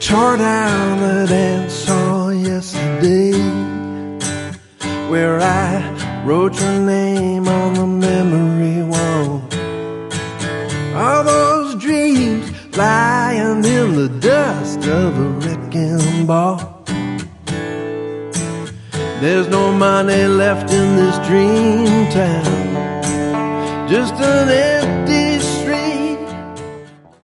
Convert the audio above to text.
tore down the dance hall yesterday, where I wrote your name on the memory wall. All those dreams lying in the dust of a wrecking ball. There's no money left in this dream town, just an empty